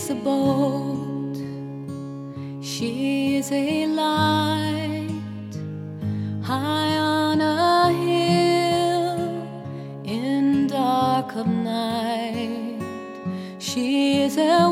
is a boat, she is a light high on a hill in dark of night. She is a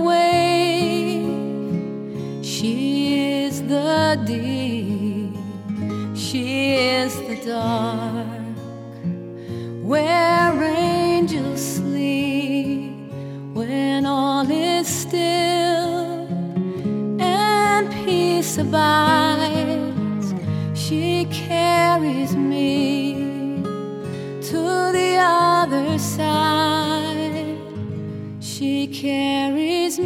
wave, she is the deep, she is the dark where angels sleep when all is still and peace abides. She carries me to the other side. She carries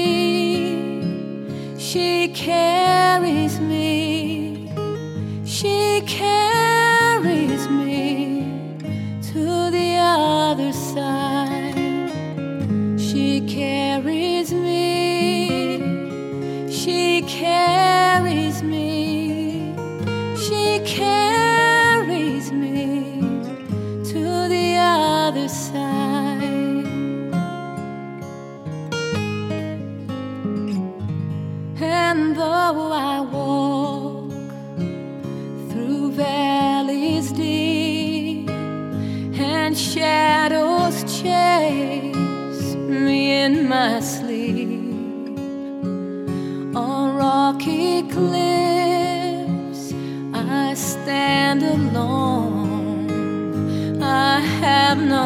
me, she carries me, she carries me to the other side. She carries me, she carries me, she carries me to the other side. And though I walk through valleys deep and shadows chase me in my sleep, on rocky cliffs I stand alone. I have no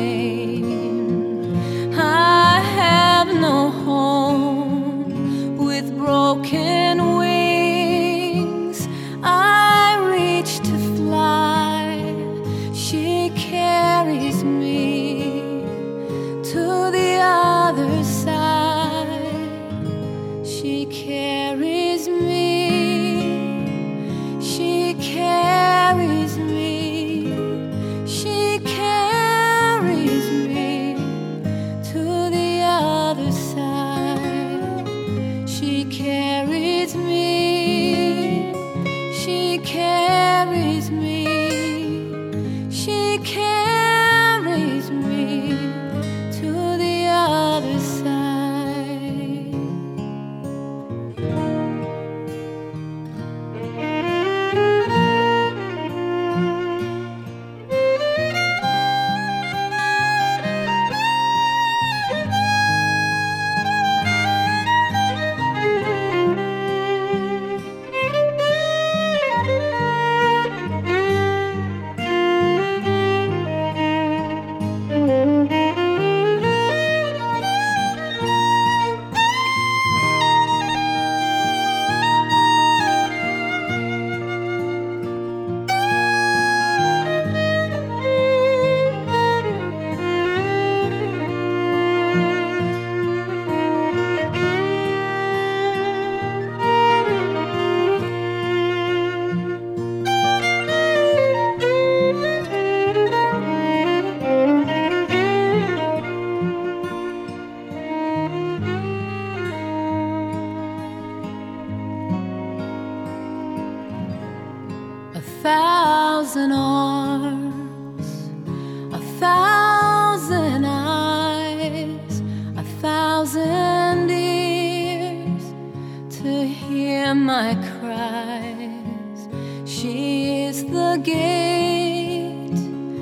name, I have no home. With broken wings I reach to fly. She carries me to the other side. She carries me, she carries me, she carries me to the other side. She carries me, she carries me, she carries me to the other side. A thousand arms, a thousand eyes, a thousand ears to hear my cries. She is the gate,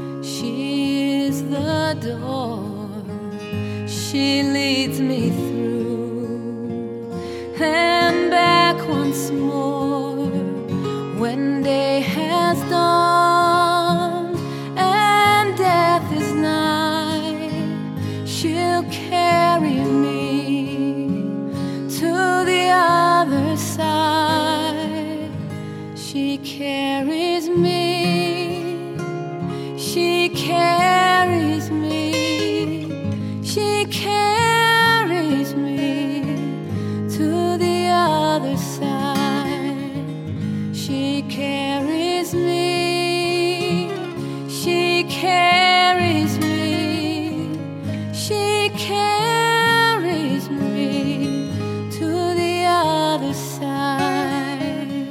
she is the door. She leads me through and back once more. When day has dawned and death is nigh, she'll carry me to the other side. She carries me, she carries me, she carries me to the other side. She carries me, she carries me, she carries me to the other side.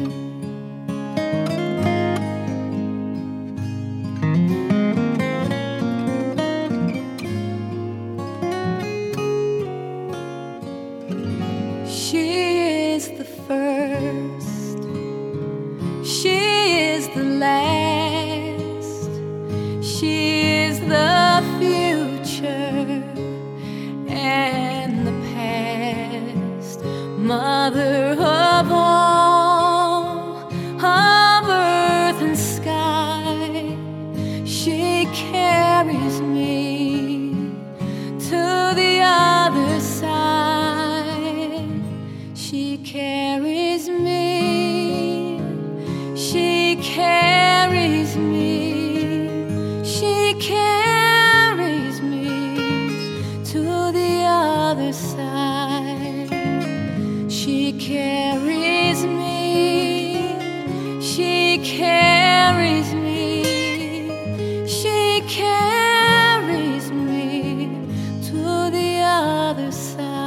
Mother of all of earth and sky, she carries me to the other side. She carries me, she carries me, she carries me to the other side. She carries me, she carries me, she carries me to the other side.